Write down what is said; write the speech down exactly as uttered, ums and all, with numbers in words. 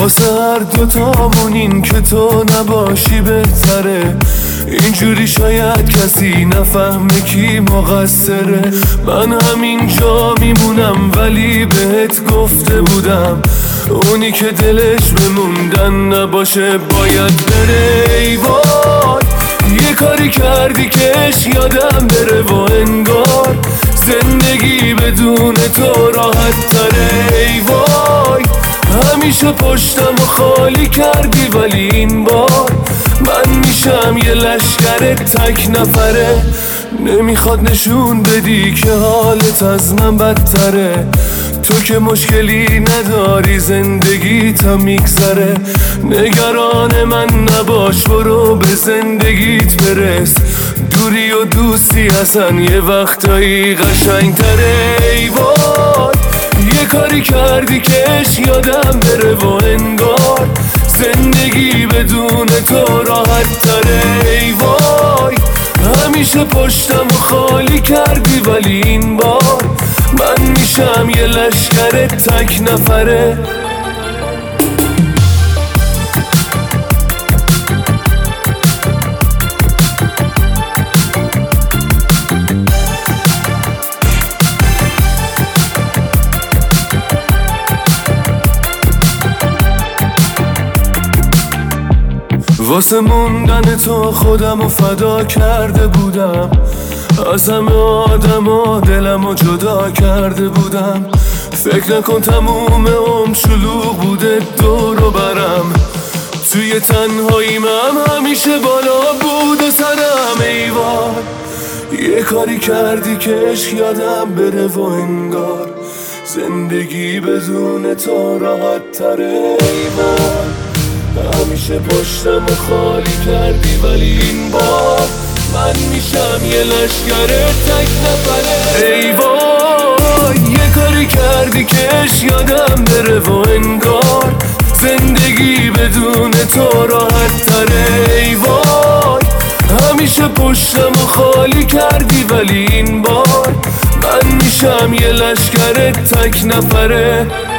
واسه هر دوتامون این که تو نباشی بهتره. اینجوری شاید کسی نفهمه کی مقصره. من همینجا میمونم ولی بهت گفته بودم اونی که دلش بموندن نباشه باید بره. ای وای یه کاری کردی کش یادم بره و انگار زندگی بدون تو راحت تره. ای وای همیشه پشتم و خالی کردی ولی این بار من میشم یه لشکر تک نفره. نمیخواد نشون بدی که حالت از من بدتره. تو که مشکلی نداری زندگی تا میگذره. نگران من نباش برو به زندگیت برس. دوری و دوستی اصلا یه وقتایی قشنگ تره. ای وای یه کاری کردی کش یادم بره و انگار زندگی بدون تو راحت تره. ای وای همیشه پشتم و خالی کردی ولی این بار من میشم یه لشکر تک نفره. واسه موندن تو خودم رو فدا کرده بودم. از همه آدم و دلم رو جدا کرده بودم. فکر نکن تموم عمر شلوغ بوده دور و برم. توی تنهاییم هم همیشه بالا بوده سرم. ای وای یه کاری کردی کش یادم بره و انگار زندگی بدون تو راحت تره. ای وای همیشه پشتم و خالی کردی ولی این بار من میشم یه لشکر تک نفره. ای وای یه کاری کردی کش یادم بره و انگار زندگی بدون تو راحت تره. ای وای همیشه پشتم و خالی کردی ولی این بار من میشم یه لشکر تک نفره.